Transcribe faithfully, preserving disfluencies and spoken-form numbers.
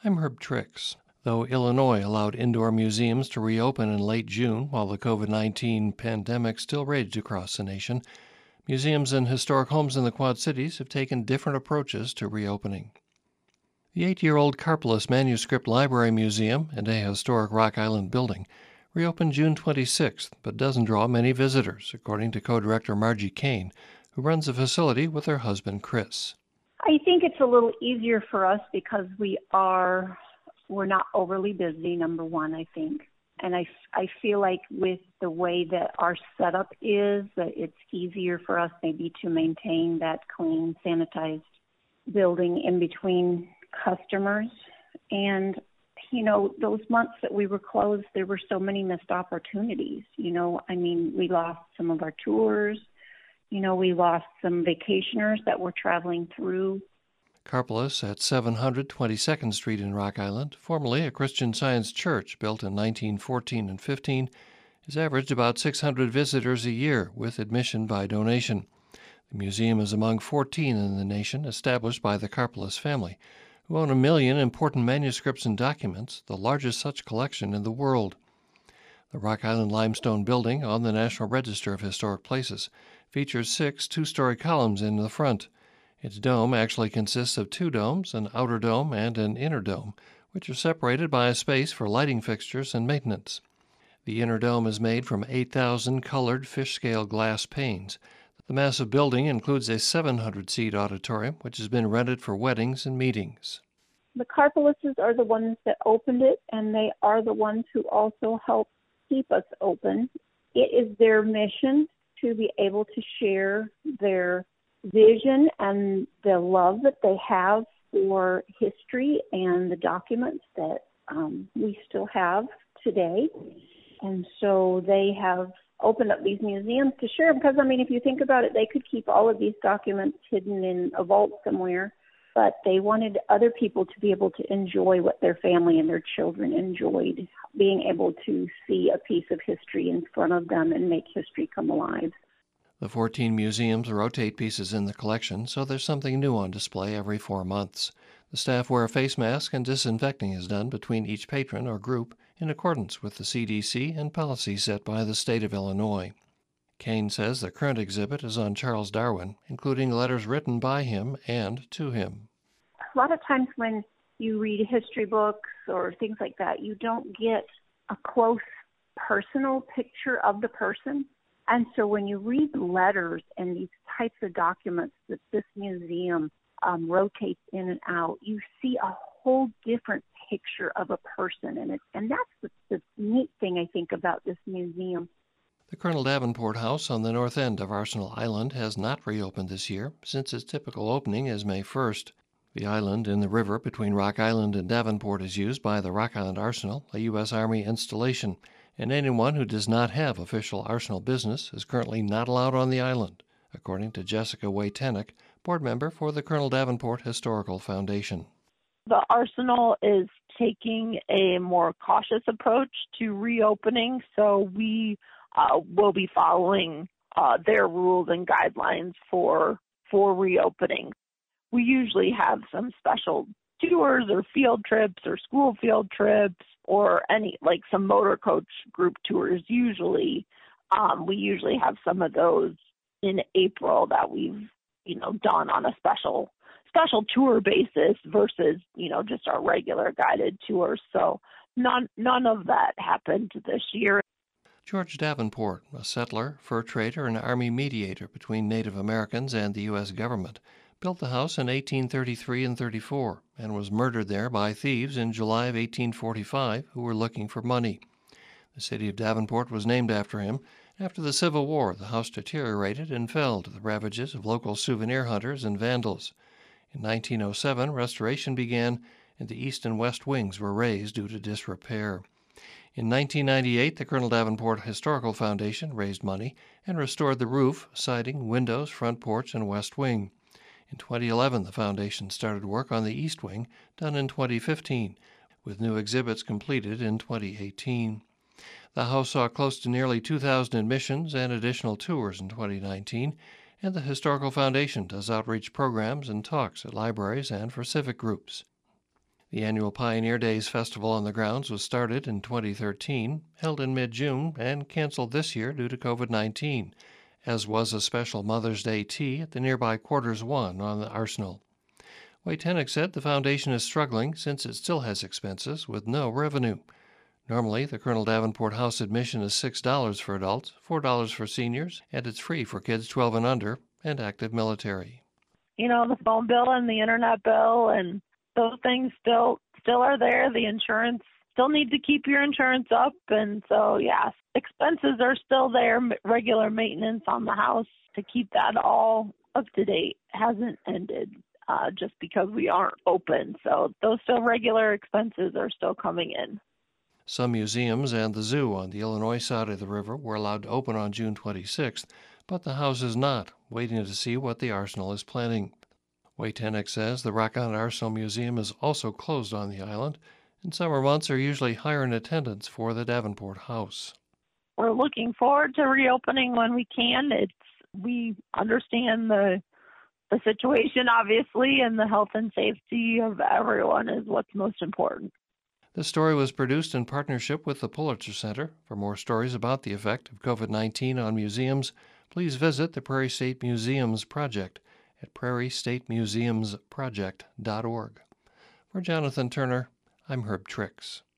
I'm Herb Trix. Though Illinois allowed indoor museums to reopen in late June while the COVID nineteen pandemic still raged across the nation, museums and historic homes in the Quad Cities have taken different approaches to reopening. The eight-year-old Karplus Manuscript Library Museum and a historic Rock Island building reopened June twenty-sixth, but doesn't draw many visitors, according to co-director Margie Kane, who runs the facility with her husband Chris. I think it's a little easier for us because we are, we're not overly busy, number one, I think. And I, I feel like with the way that our setup is, that it's easier for us maybe to maintain that clean, sanitized building in between customers. And, you know, those months that we were closed, there were so many missed opportunities. You know, I mean, we lost some of our tours. You know, we lost some vacationers that were traveling through. Karplus at seven hundred twenty-second Street in Rock Island, formerly a Christian Science church built in nineteen fourteen and fifteen, has averaged about six hundred visitors a year with admission by donation. The museum is among fourteen in the nation established by the Karplus family, who own a million important manuscripts and documents, the largest such collection in the world. The Rock Island limestone building on the National Register of Historic Places features six two-story columns in the front. Its dome actually consists of two domes, an outer dome and an inner dome, which are separated by a space for lighting fixtures and maintenance. The inner dome is made from eight thousand colored fish-scale glass panes. The massive building includes a seven hundred seat auditorium, which has been rented for weddings and meetings. The Karpluses are the ones that opened it, and they are the ones who also help keep us open. It is their mission to be able to share their vision and the love that they have for history and the documents that um, we still have today. And so they have opened up these museums to share them because, I mean, if you think about it, they could keep all of these documents hidden in a vault somewhere, but they wanted other people to be able to enjoy what their family and their children enjoyed, being able to see a piece of history in front of them and make history come alive. The fourteen museums rotate pieces in the collection, so there's something new on display every four months. The staff wear a face mask and disinfecting is done between each patron or group in accordance with the C D C and policy set by the state of Illinois. Kane says the current exhibit is on Charles Darwin, including letters written by him and to him. A lot of times when you read history books or things like that, you don't get a close personal picture of the person. And so when you read letters and these types of documents that this museum um, rotates in and out, you see a whole different picture of a person. And, it, and that's the, the neat thing, I think, about this museum. The Colonel Davenport House on the north end of Arsenal Island has not reopened this year, since its typical opening is May first. The island in the river between Rock Island and Davenport is used by the Rock Island Arsenal, a U S Army installation, and anyone who does not have official Arsenal business is currently not allowed on the island, according to Jessica Waytenick, board member for the Colonel Davenport Historical Foundation. The Arsenal is taking a more cautious approach to reopening, so we uh, will be following uh, their rules and guidelines for for reopening. We usually have some special tours or field trips or school field trips or any, like some motor coach group tours usually. Um, we usually have some of those in April that we've, you know, done on a special special tour basis versus, you know, just our regular guided tours. So none none of that happened this year. George Davenport, a settler, fur trader, and Army mediator between Native Americans and the U S government, built the house in eighteen thirty-three and thirty-four and was murdered there by thieves in July of eighteen forty-five who were looking for money. The city of Davenport was named after him. After the Civil War, the house deteriorated and fell to the ravages of local souvenir hunters and vandals. In nineteen oh seven, restoration began, and the east and west wings were raised due to disrepair. In nineteen ninety-eight, the Colonel Davenport Historical Foundation raised money and restored the roof, siding, windows, front porch, and west wing. In twenty eleven, the foundation started work on the east wing, done in twenty fifteen, with new exhibits completed in twenty eighteen. The house saw close to nearly two thousand admissions and additional tours in twenty nineteen, and the Historical Foundation does outreach programs and talks at libraries and for civic groups. The annual Pioneer Days Festival on the grounds was started in twenty thirteen, held in mid-June, and canceled this year due to COVID nineteen, as was a special Mother's Day tea at the nearby Quarters One on the Arsenal. Wojtenik said the foundation is struggling since it still has expenses with no revenue. Normally, the Colonel Davenport House admission is six dollars for adults, four dollars for seniors, and it's free for kids twelve and under and active military. You know, the phone bill and the internet bill and those things still still are there. The insurance, still need to keep your insurance up. And so, yes, expenses are still there. Regular maintenance on the house to keep that all up to date hasn't ended uh, just because we aren't open. So those still regular expenses are still coming in. Some museums and the zoo on the Illinois side of the river were allowed to open on June twenty-sixth, but the house is not, waiting to see what the Arsenal is planning. Wojtenik says the Rock Island Arsenal Museum is also closed on the island, and summer months are usually higher in attendance for the Davenport House. We're looking forward to reopening when we can. It's we understand the the situation, obviously, and the health and safety of everyone is what's most important. This story was produced in partnership with the Pulitzer Center. For more stories about the effect of COVID nineteen on museums, please visit the Prairie State Museums Project at prairie state museums project dot org. For Jonathan Turner, I'm Herb Trix.